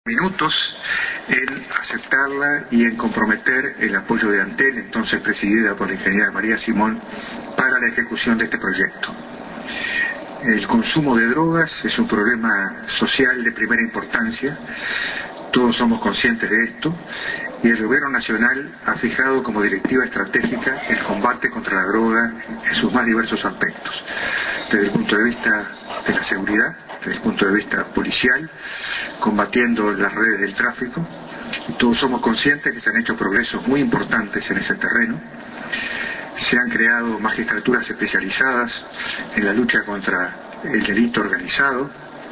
minutos en aceptarla y en comprometer el apoyo de Antel, entonces presidida por la ingeniera María Simón, para la ejecución de este proyecto. El consumo de drogas es un problema social de primera importancia, todos somos conscientes de esto, y el Gobierno Nacional ha fijado como directiva estratégica el combate contra la droga en sus más diversos aspectos, desde el punto de vista de la seguridad, desde el punto de vista policial, combatiendo las redes del tráfico, y todos somos conscientes que se han hecho progresos muy importantes en ese terreno. Se han creado magistraturas especializadas en la lucha contra el delito organizado,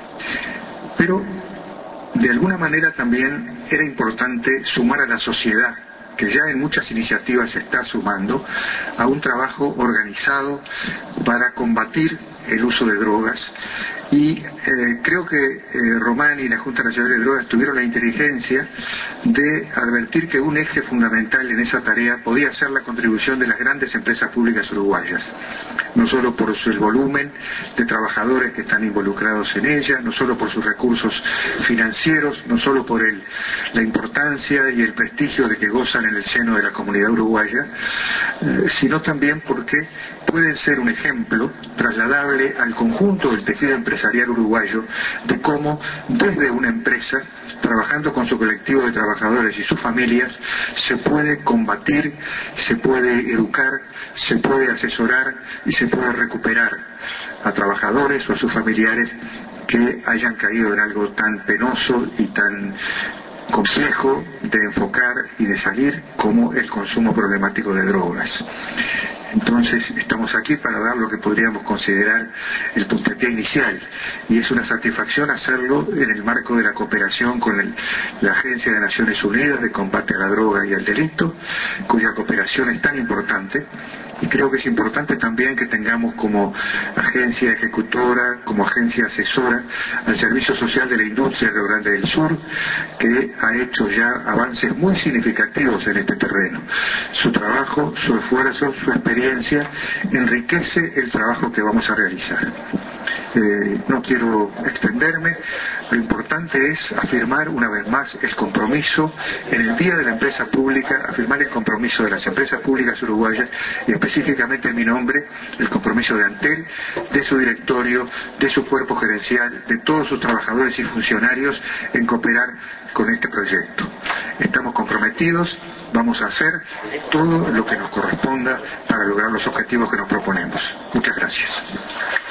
pero de alguna manera también era importante sumar a la sociedad, que ya en muchas iniciativas se está sumando, a un trabajo organizado para combatir el uso de drogas. Y creo que Román y la Junta Nacional de Drogas tuvieron la inteligencia de advertir que un eje fundamental en esa tarea podía ser la contribución de las grandes empresas públicas uruguayas, no solo por el volumen de trabajadores que están involucrados en ella, no solo por sus recursos financieros, no solo por la importancia y el prestigio de que gozan en el seno de la comunidad uruguaya, sino también porque pueden ser un ejemplo trasladable al conjunto del tejido empresarial uruguayo de cómo desde una empresa, trabajando con su colectivo de trabajadores y sus familias, se puede combatir, se puede educar, se puede asesorar y se puede recuperar a trabajadores o a sus familiares que hayan caído en algo tan penoso y tan complejo de enfocar y de salir como el consumo problemático de drogas. Entonces estamos aquí para dar lo que podríamos considerar el puntapié inicial, y es una satisfacción hacerlo en el marco de la cooperación con la Agencia de Naciones Unidas de Combate a la Droga y al Delito, cuya cooperación es tan importante. Y creo que es importante también que tengamos como agencia ejecutora, como agencia asesora, al Servicio Social de la Industria de Río Grande del Sur, que ha hecho ya avances muy significativos en este terreno. Su trabajo, su esfuerzo, su experiencia enriquece el trabajo que vamos a realizar. No quiero extenderme, lo importante es afirmar una vez más el compromiso en el Día de la Empresa Pública, afirmar el compromiso de las empresas públicas uruguayas y específicamente en mi nombre, el compromiso de Antel, de su directorio, de su cuerpo gerencial, de todos sus trabajadores y funcionarios en cooperar con este proyecto. Estamos comprometidos, vamos a hacer todo lo que nos corresponda para lograr los objetivos que nos proponemos. Muchas gracias.